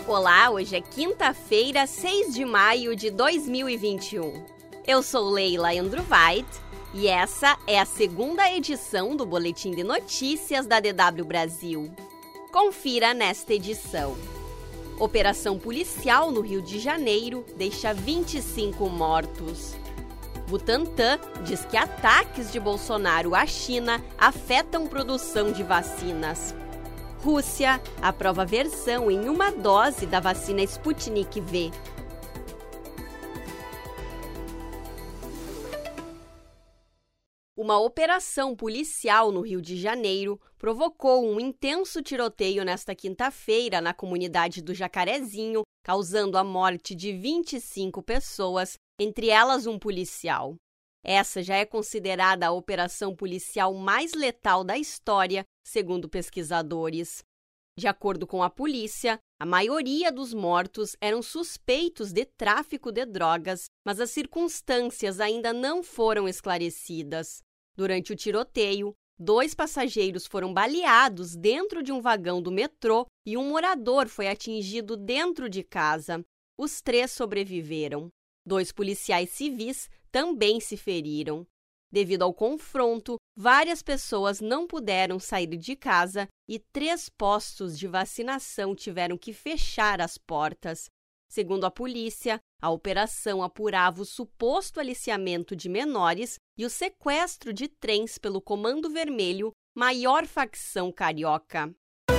Olá, hoje é quinta-feira, 6 de maio de 2021. Eu sou Leila Andruvait e essa é a segunda edição do Boletim de Notícias da DW Brasil. Confira nesta edição. Operação policial no Rio de Janeiro deixa 25 mortos. Butantan diz que ataques de Bolsonaro à China afetam produção de vacinas. Rússia aprova versão em uma dose da vacina Sputnik V. Uma operação policial no Rio de Janeiro provocou um intenso tiroteio nesta quinta-feira na comunidade do Jacarezinho, causando a morte de 25 pessoas, entre elas um policial. Essa já é considerada a operação policial mais letal da história, segundo pesquisadores. De acordo com a polícia, a maioria dos mortos eram suspeitos de tráfico de drogas, mas as circunstâncias ainda não foram esclarecidas. Durante o tiroteio, 2 passageiros foram baleados dentro de um vagão do metrô e um morador foi atingido dentro de casa. Os 3 sobreviveram. 2 policiais civis também se feriram. Devido ao confronto, várias pessoas não puderam sair de casa e 3 postos de vacinação tiveram que fechar as portas. Segundo a polícia, a operação apurava o suposto aliciamento de menores e o sequestro de trens pelo Comando Vermelho, maior facção carioca.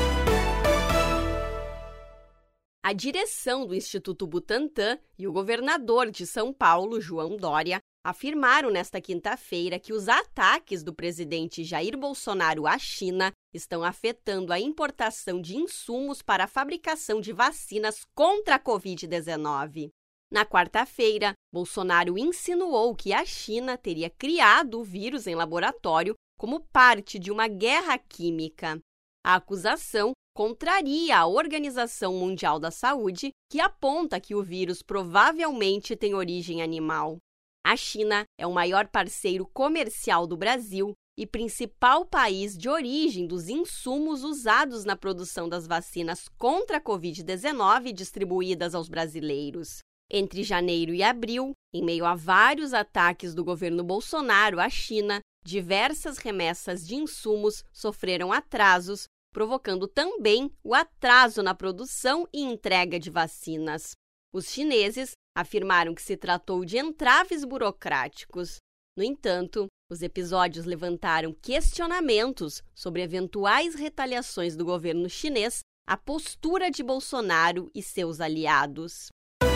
A direção do Instituto Butantan e o governador de São Paulo, João Dória, afirmaram nesta quinta-feira que os ataques do presidente Jair Bolsonaro à China estão afetando a importação de insumos para a fabricação de vacinas contra a Covid-19. Na quarta-feira, Bolsonaro insinuou que a China teria criado o vírus em laboratório como parte de uma guerra química. A acusação contraria a Organização Mundial da Saúde, que aponta que o vírus provavelmente tem origem animal. A China é o maior parceiro comercial do Brasil e principal país de origem dos insumos usados na produção das vacinas contra a Covid-19 distribuídas aos brasileiros. Entre janeiro e abril, em meio a vários ataques do governo Bolsonaro à China, diversas remessas de insumos sofreram atrasos, provocando também o atraso na produção e entrega de vacinas. Os chineses afirmaram que se tratou de entraves burocráticos. No entanto, os episódios levantaram questionamentos sobre eventuais retaliações do governo chinês à postura de Bolsonaro e seus aliados.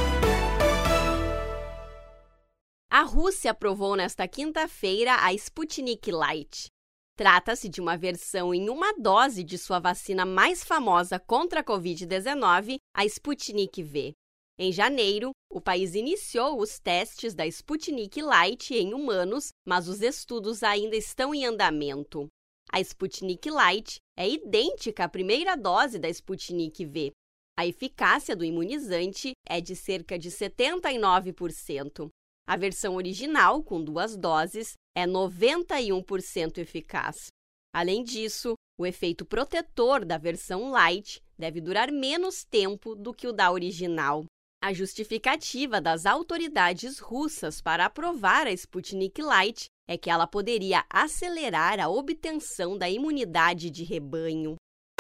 A Rússia aprovou nesta quinta-feira a Sputnik Light. Trata-se de uma versão em uma dose de sua vacina mais famosa contra a Covid-19, a Sputnik V. Em janeiro, o país iniciou os testes da Sputnik Light em humanos, mas os estudos ainda estão em andamento. A Sputnik Light é idêntica à primeira dose da Sputnik V. A eficácia do imunizante é de cerca de 79%. A versão original, com 2 doses, é 91% eficaz. Além disso, o efeito protetor da versão light deve durar menos tempo do que o da original. A justificativa das autoridades russas para aprovar a Sputnik Light é que ela poderia acelerar a obtenção da imunidade de rebanho.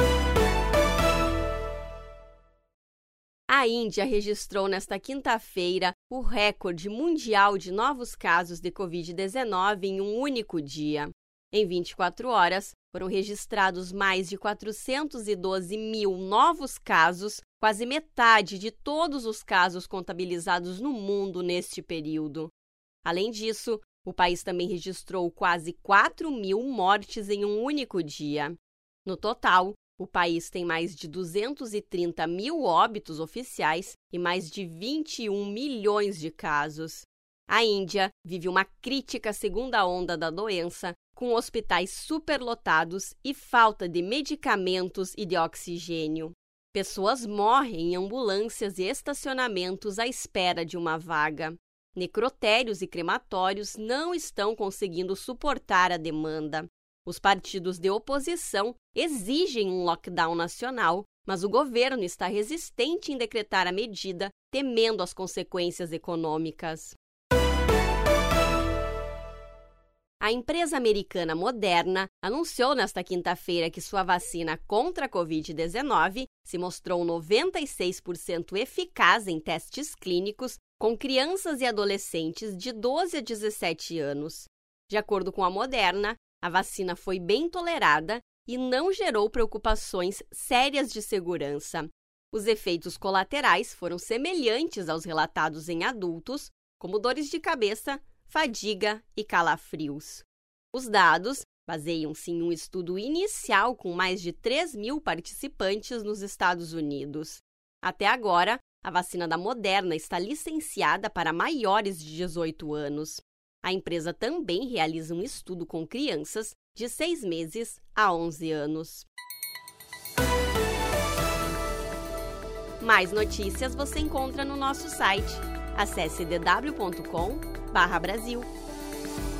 A Índia registrou nesta quinta-feira o recorde mundial de novos casos de Covid-19 em um único dia. Em 24 horas, foram registrados mais de 412 mil novos casos, quase metade de todos os casos contabilizados no mundo neste período. Além disso, o país também registrou quase 4 mil mortes em um único dia. No total, o país tem mais de 230 mil óbitos oficiais e mais de 21 milhões de casos. A Índia vive uma crítica segunda onda da doença, com hospitais superlotados e falta de medicamentos e de oxigênio. Pessoas morrem em ambulâncias e estacionamentos à espera de uma vaga. Necrotérios e crematórios não estão conseguindo suportar a demanda. Os partidos de oposição exigem um lockdown nacional mas o governo está resistente em decretar a medida, temendo as consequências econômicas. A empresa americana Moderna anunciou nesta quinta-feira que sua vacina contra a Covid-19 se mostrou 96% eficaz em testes clínicos com crianças e adolescentes de 12 a 17 anos. De acordo com a Moderna, a vacina foi bem tolerada e não gerou preocupações sérias de segurança. Os efeitos colaterais foram semelhantes aos relatados em adultos, como dores de cabeça, fadiga e calafrios. Os dados baseiam-se em um estudo inicial com mais de 3.000 participantes nos Estados Unidos. Até agora, a vacina da Moderna está licenciada para maiores de 18 anos. A empresa também realiza um estudo com crianças de 6 meses a 11 anos. Mais notícias você encontra no nosso site. Acesse dw.com/Brasil.